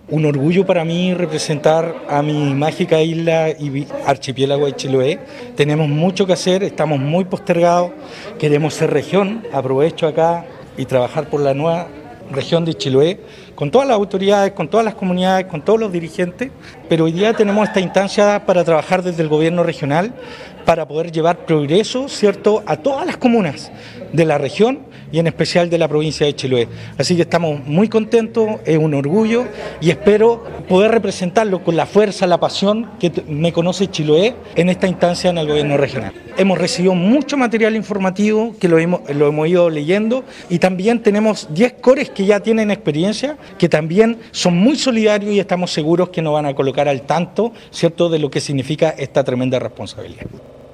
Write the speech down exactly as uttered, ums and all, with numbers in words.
Un orgullo para mí representar a mi mágica isla y archipiélago de Chiloé. Tenemos mucho que hacer, estamos muy postergados, queremos ser región. Aprovecho acá y trabajar por la nueva región de Chiloé, con todas las autoridades, con todas las comunidades, con todos los dirigentes, pero hoy día tenemos esta instancia para trabajar desde el gobierno regional, para poder llevar progreso, ¿cierto?, a todas las comunas de la región y en especial de la provincia de Chiloé. Así que estamos muy contentos, es un orgullo y espero poder representarlo con la fuerza, la pasión que me conoce Chiloé en esta instancia en el gobierno regional. Hemos recibido mucho material informativo que lo hemos, lo hemos ido leyendo y también tenemos diez cores que ya tienen experiencia, que también son muy solidarios y estamos seguros que nos van a colocar al tanto, ¿cierto?, de lo que significa esta tremenda responsabilidad.